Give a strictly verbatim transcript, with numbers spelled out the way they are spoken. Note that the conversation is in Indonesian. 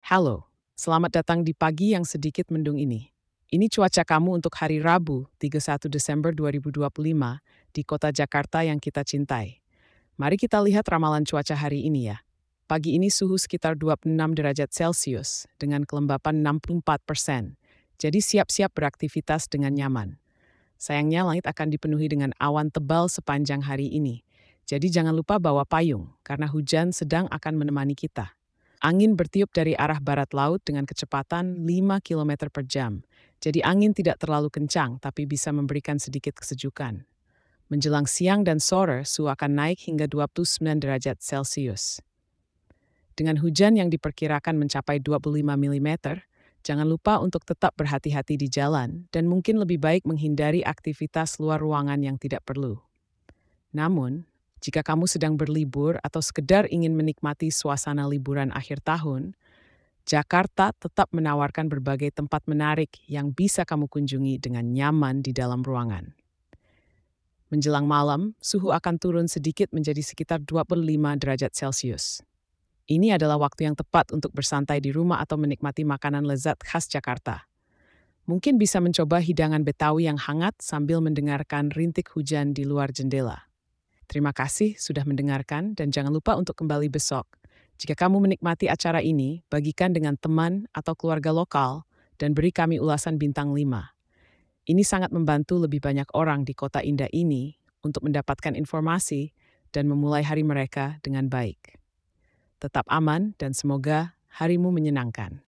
Halo, selamat datang di pagi yang sedikit mendung ini. Ini cuaca kamu untuk hari Rabu, tiga puluh satu Desember dua ribu dua puluh lima, di kota Jakarta yang kita cintai. Mari kita lihat ramalan cuaca hari ini ya. Pagi ini suhu sekitar dua puluh enam derajat Celcius dengan kelembapan enam puluh empat persen. Jadi siap-siap beraktivitas dengan nyaman. Sayangnya langit akan dipenuhi dengan awan tebal sepanjang hari ini. Jadi jangan lupa bawa payung karena hujan sedang akan menemani kita. Angin bertiup dari arah barat laut dengan kecepatan lima kilometer per jam. Jadi angin tidak terlalu kencang tapi bisa memberikan sedikit kesejukan. Menjelang siang dan sore, suhu akan naik hingga dua puluh sembilan derajat Celcius. Dengan hujan yang diperkirakan mencapai dua puluh lima milimeter, jangan lupa untuk tetap berhati-hati di jalan dan mungkin lebih baik menghindari aktivitas luar ruangan yang tidak perlu. Namun, jika kamu sedang berlibur atau sekedar ingin menikmati suasana liburan akhir tahun, Jakarta tetap menawarkan berbagai tempat menarik yang bisa kamu kunjungi dengan nyaman di dalam ruangan. Menjelang malam, suhu akan turun sedikit menjadi sekitar dua puluh lima derajat Celcius. Ini adalah waktu yang tepat untuk bersantai di rumah atau menikmati makanan lezat khas Jakarta. Mungkin bisa mencoba hidangan Betawi yang hangat sambil mendengarkan rintik hujan di luar jendela. Terima kasih sudah mendengarkan dan jangan lupa untuk kembali besok. Jika kamu menikmati acara ini, bagikan dengan teman atau keluarga lokal dan beri kami ulasan bintang lima. Ini sangat membantu lebih banyak orang di kota indah ini untuk mendapatkan informasi dan memulai hari mereka dengan baik. Tetap aman dan semoga harimu menyenangkan.